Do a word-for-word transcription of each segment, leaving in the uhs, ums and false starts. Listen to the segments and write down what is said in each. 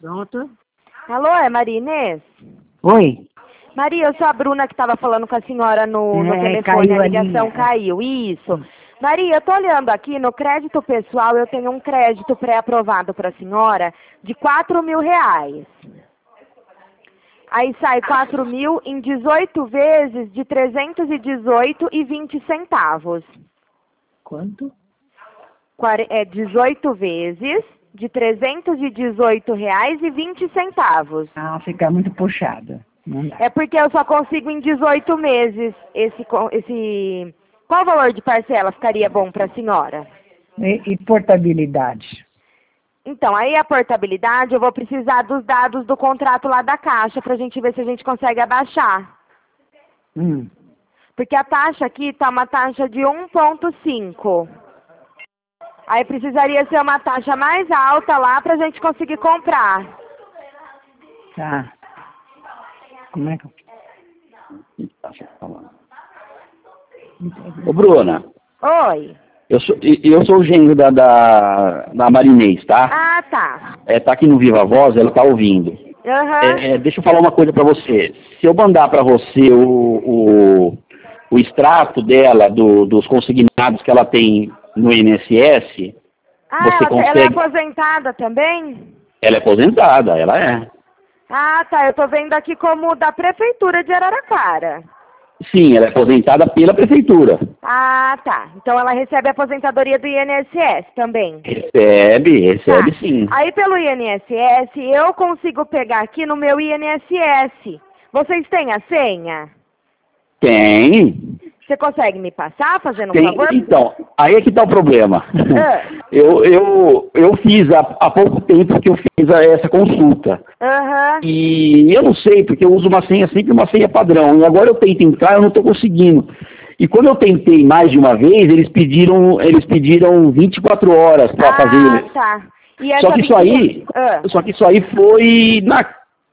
Pronto. Alô, é Maria Inês? Oi. Maria, eu sou a Bruna que estava falando com a senhora no, no É, telefone, caiu a a ligação linha. caiu. Isso. Maria, eu estou olhando aqui no crédito pessoal, eu tenho um crédito pré-aprovado para a senhora de quatro mil reais. Aí sai quatro mil em dezoito vezes de trezentos e dezoito e vinte centavos. Quanto? Quare- É dezoito vezes de trezentos e dezoito reais e vinte centavos. Ah, fica muito puxado. Não dá. É porque eu só consigo em dezoito meses esse, co- esse... Qual o valor de parcela ficaria bom para a senhora? E, e portabilidade? Então, aí a portabilidade, eu vou precisar dos dados do contrato lá da Caixa para a gente ver se a gente consegue abaixar. Hum. Porque a taxa aqui está uma taxa de um vírgula cinco. Aí precisaria ser uma taxa mais alta lá para a gente conseguir comprar. Tá. Como é que... Ô, Bruna, Oi. eu sou, e- eu sou o genro da, da, da Marinês, tá? Ah, tá. É, tá aqui no Viva Voz, ela tá ouvindo. Aham. É, é, deixa eu falar uma coisa pra você. Se eu mandar pra você o, o, o extrato dela, do, dos consignados que ela tem no I N S S, Ah, você ela, ela é consegue... aposentada também? Ela é aposentada, ela é. Ah, tá. Eu tô vendo aqui como da Prefeitura de Araraquara. Sim, ela é aposentada pela prefeitura. Ah, tá. Então ela recebe a aposentadoria do I N S S também. Recebe, recebe Tá. sim. Aí pelo I N S S eu consigo pegar aqui no meu I N S S. Vocês têm a senha? Tem. Você consegue me passar, fazendo um Tem, favor? então, aí é que tá o problema. Ah. Eu, eu, eu fiz há, há pouco tempo que eu fiz a- essa consulta. Aham. E eu não sei, porque eu uso uma senha, sempre uma senha padrão. E agora eu tento entrar, eu não estou conseguindo. E quando eu tentei mais de uma vez, eles pediram, eles pediram vinte e quatro horas para Ah, fazer. tá. E Só essa que isso vinte aí, Ah. só que isso aí foi na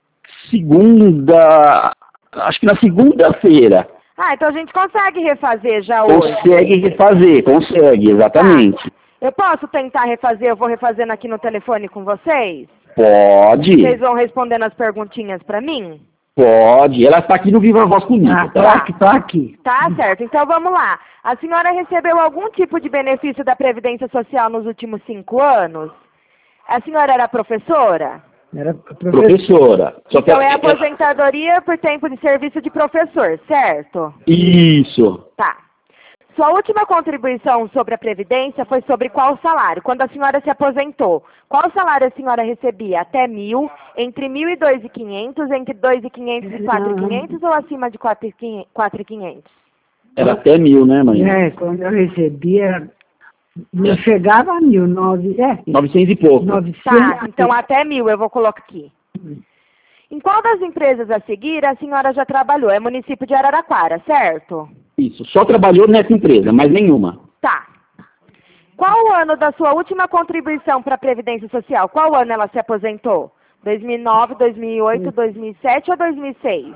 segunda, acho que na segunda-feira. Ah, então a gente consegue refazer já hoje. Consegue refazer, consegue, exatamente. Eu posso tentar refazer, eu vou refazendo aqui no telefone com vocês? Pode, Vocês vão respondendo as perguntinhas pra mim? pode. Ela está aqui no Viva Voz comigo, Ah, tô tá? aqui, tô aqui. Tá certo, então vamos lá. A senhora recebeu algum tipo de benefício da Previdência Social nos últimos cinco anos? A senhora era professora? Era professor. Professora. Só que Então é ela- aposentadoria por tempo de serviço de professor, certo? Isso. Tá. Sua última contribuição sobre a Previdência foi sobre qual salário? Quando a senhora se aposentou, qual salário a senhora recebia? Até mil, entre mil e dois e quinhentos, entre dois e quinhentos e quatro e quinhentos ou acima de quatro e quinhentos? Era até mil, né, mãe? É, quando eu recebia, não chegava a mil, nove, é, Novecentos e pouco. novecentos. Tá, então até mil eu vou colocar aqui. Em qual das empresas a seguir a senhora já trabalhou? É município de Araraquara, certo? Isso. Só trabalhou nessa empresa, mas nenhuma. Tá. Qual o ano da sua última contribuição para a Previdência Social? Qual ano ela se aposentou? dois mil e nove, dois mil e oito, dois mil e sete ou dois mil e seis?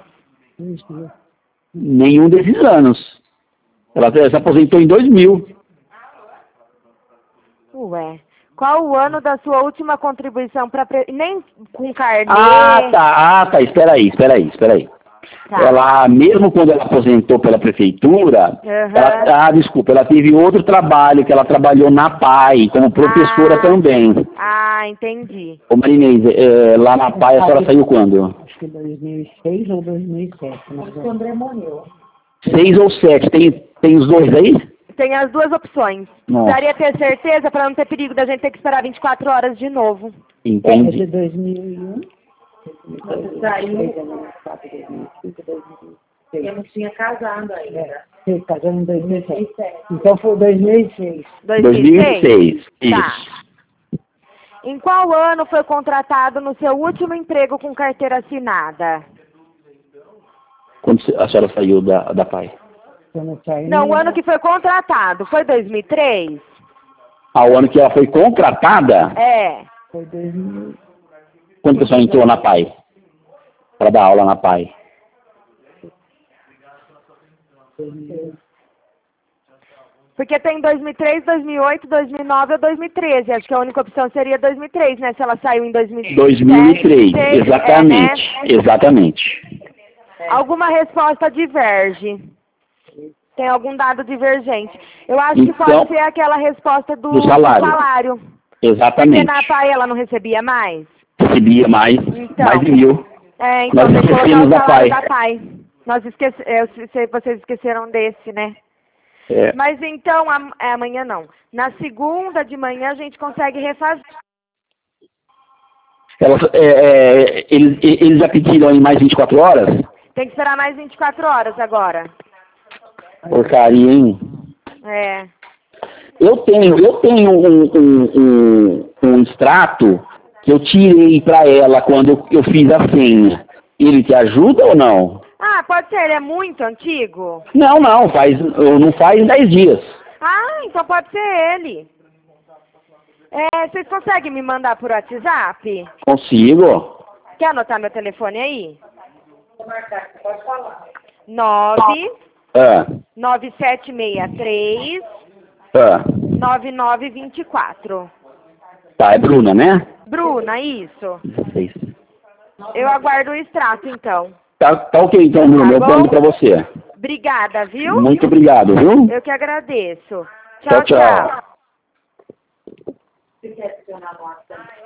Nenhum desses anos. Ela se aposentou em dois mil. Ué. Qual o ano da sua última contribuição para... Pre... Nem com carnê... Ah, tá. Ah, tá. Espera aí, espera aí, espera aí. Tá. Ela, mesmo quando ela aposentou pela prefeitura, Uhum. ela, ah, desculpa, ela teve outro trabalho, que ela trabalhou na P A I, como professora Ah. também. Ah, entendi. Ô Marinês, é, lá na P A I a senhora saiu quando? Acho que dois mil e seis ou dois mil e sete. Mas o André morreu. Seis ou sete? Tem, tem os dois aí? Tem as duas opções. Nossa. Precisaria ter certeza para não ter perigo da gente ter que esperar vinte e quatro horas de novo. É de Entendi. dois mil e um. Saiu. Eu não tinha casado ainda. Você casou em dois mil e sete. Então foi dois mil e seis. dois dois mil e seis. Tá. Isso. Em qual ano foi contratado no seu último emprego com carteira assinada? Quando a senhora saiu da, da P A I? Quando eu saí, Não, o ano que foi contratado. Foi dois mil e três? Ao ano que ela foi contratada, É. foi dois mil. quando a senhora entrou na P A I? Para dar aula na P A I? Porque tem dois mil e três, dois mil e oito, dois mil e nove ou dois mil e treze. Acho que a única opção seria dois mil e três, né? Se ela saiu em dois mil e sete. dois mil e três, exatamente. É, né? Exatamente. Alguma resposta diverge. Tem algum dado divergente. Eu acho que Então, pode ser aquela resposta do, do salário. do salário. Exatamente. Porque na P A I ela não recebia mais? Recebia mais, Então. mais de mil. É, então Nós tem que colocar esquecemos o da salário P A I. da P A I. Nós esquece, é, se- vocês esqueceram desse, né? É. Mas então, am- é, amanhã não. Na segunda de manhã a gente consegue refazer. Elas, é, é, eles, eles já pediram em mais vinte e quatro horas? Tem que esperar mais vinte e quatro horas agora. Porcaria, hein? É. Eu tenho, eu tenho um, um, um, um extrato que eu tirei para ela quando eu, eu fiz a senha. Ele te ajuda ou não? Ah, pode ser, ele é muito antigo? Não, não, faz, não faz dez dias. Ah, então pode ser ele. É, vocês conseguem me mandar por WhatsApp? Consigo. Quer anotar meu telefone aí? Vou marcar, você pode falar. nove Ah, nove sete seis três ah. nove nove dois quatro. Tá, é Bruna, né? Bruna, isso. dezesseis. Eu aguardo o extrato, então. Tá, tá ok então, Bruna, eu Tá mando bom? para você. Obrigada, viu? Muito obrigado, viu? Eu que agradeço. Tchau, Tchau, tchau. tchau. Você quer adicionar no WhatsApp?